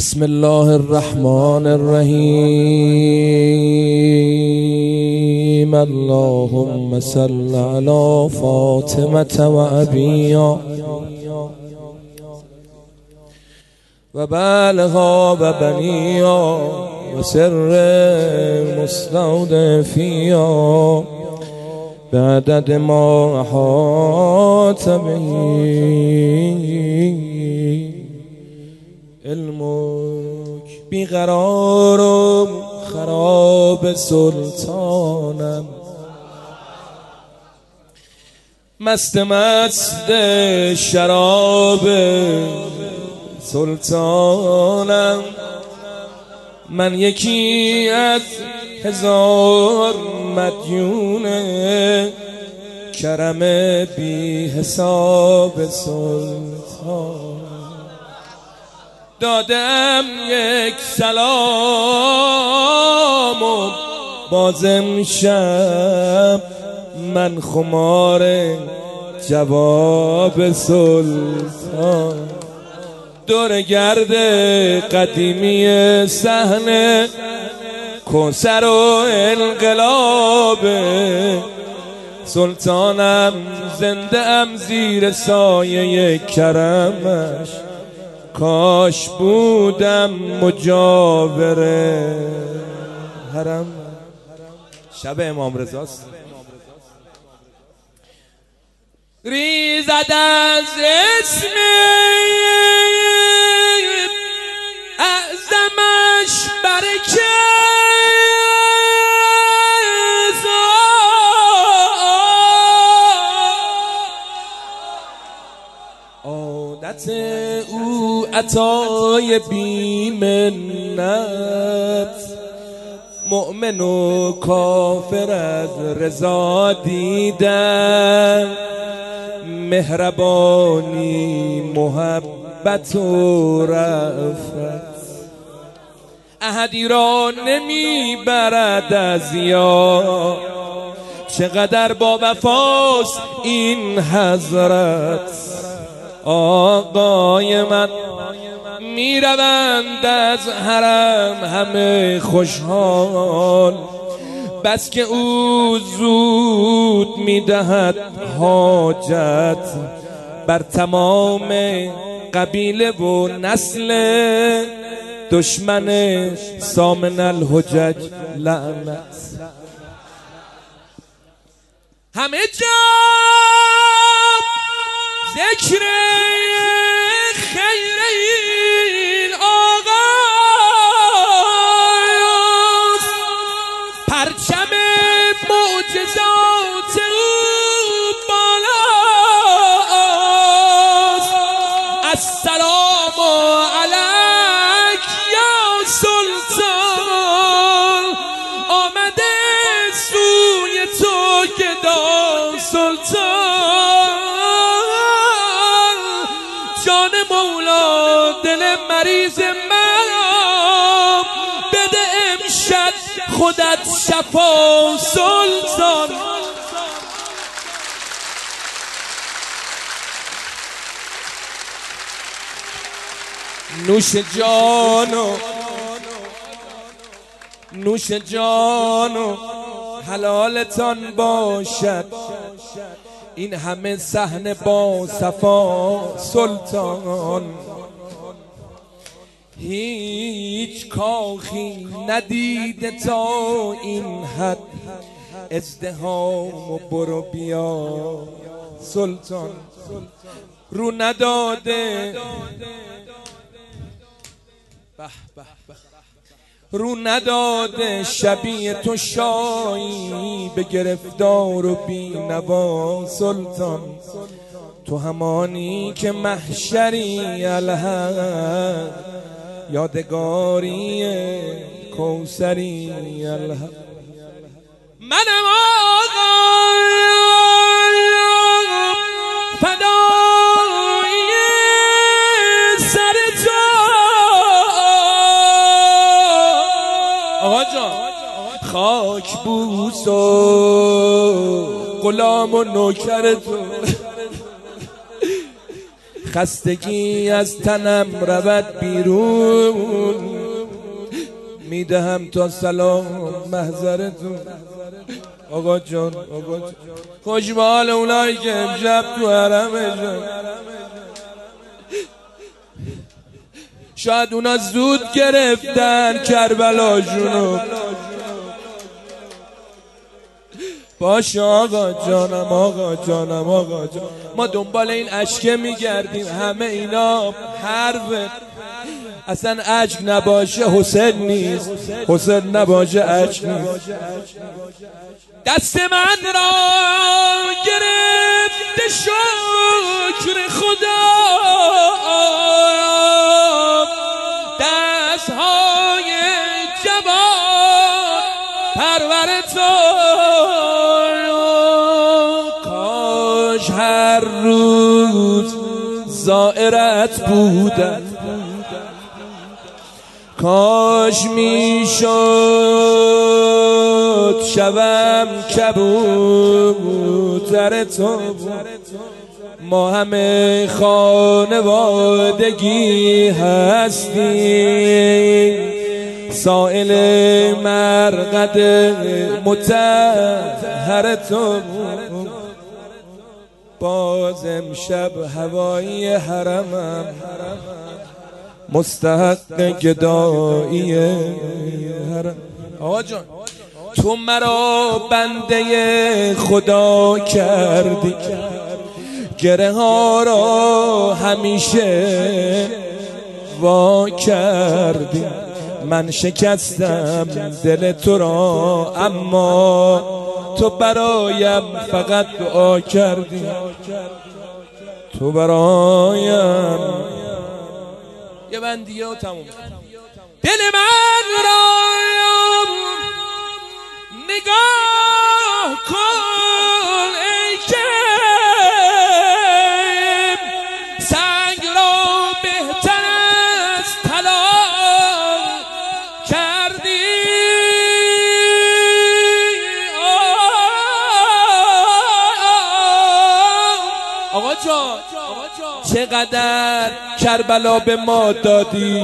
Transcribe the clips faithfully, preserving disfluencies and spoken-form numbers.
بسم الله الرحمن الرحیم. اللهم صل على فاطمة و ابیها و بعلها و بنیها و سر مستودفیها بعدد ما احاط به علمک. بیقرار و خراب سلطانم، مست مست شراب سلطانم. من یکی از هزار مدیون کرم بی حساب سلطان. دادم یک سلام و باز امشب من خمار جواب سلطان. دور گرد قدیمی صحنه کوثر و انقلاب سلطانم. زنده ام زیر سایه کرمش، کاش بودم مجاور حرم. شب امام رضاست. ریزد از اسم اعظمش برکت، عادت او عطای بی منت. مؤمن و کافر از رضا دیدن، مهربانی محبت و رأفت. احدی را نمی برد از یاد، چقدر با وفاست این حضرت. آقای من می روند از حرم همه خوشحال، بس که او زود می دهد حاجت بر تمام قبیله و نسل دشمن سامن الحجج لعنت. همه جا ذکر خیر این آقاست، پرچم معجزات او بالاست. السلام علیک یا سلطان، آمده سوی تو گدا سلطان. جان مولا دل مریض من بده امشب خودت شفا سلطان. نوش جانو نوش جانو حلالتان باشد، این همه صحنه با صفا سلطان. هیچ کاخی ندیده تا این حد ازدحام و برو بیا سلطان. رو نداده رو نداده شبیه تو شایی به گرفتار و بی نوا سلطان. تو همانی که محشری الحق، یادگاری کوثری الحق. منم آقای فدای سر تو آقا جان. خاک بوس و غلام و نوکر تو، خستگی از تنم رود بیرون. میدهم تا سلام محضرتون. آقا جان آقا جان خوش به حال اونایی که امشب تو حرمشن. شاید اونا زود گرفتن کربلاشونو. باشه آقا جانم آقا جانم آقا جان، ما دنبال این اشکه میگردیم، همه اینا حرفه. اصلا اشک نباشه حسین نیست، حسین نباشه اشک نیست. دست من را گرفت شکر خدا، دستهای جوان پرور تو. کاش هر روز زائرت بودم، کاش میشد شبم کبوتر تو. ما همه خانوادگی هستیم، سائل مرقد مطهر تو. باز امشب هوایی حرمم مستحق گدایی حرم. آقا جان تو مرا بنده خدا کردی، گره ها را همیشه وا کردی. من شکستم دل تو را اما تو برایم فقط دعا کردی. تو برایم یه بندیه و تموم. دل من را نگاه کن ای که سنگ را بهتر از طلا کردی. آقا جان چقدر کربلا به ما دادی،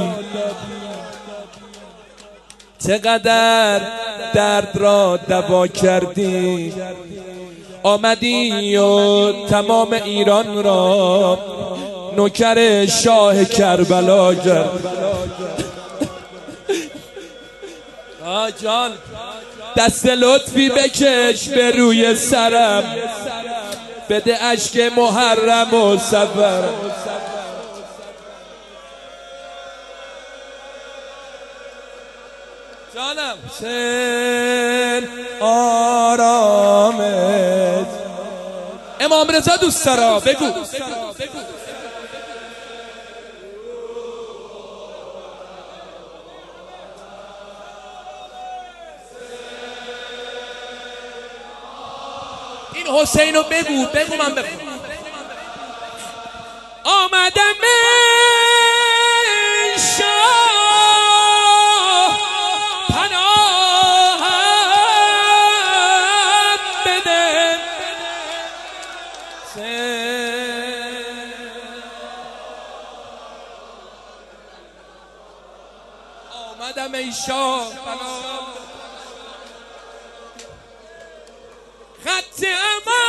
چقدر درد را دوا کردی. آمدی و تمام ایران را نوکر شاه کربلا کرد. آه جان دست لطفی بکش به روی سرم، بده اشک محرم و صبر. جانم حسین آرامت. امام رضا دوست دارا بگو. این حسین رو بگو بگو من بگو. آمدم شاه پناهم بده. آمدم ای شاه پناهم. خط امان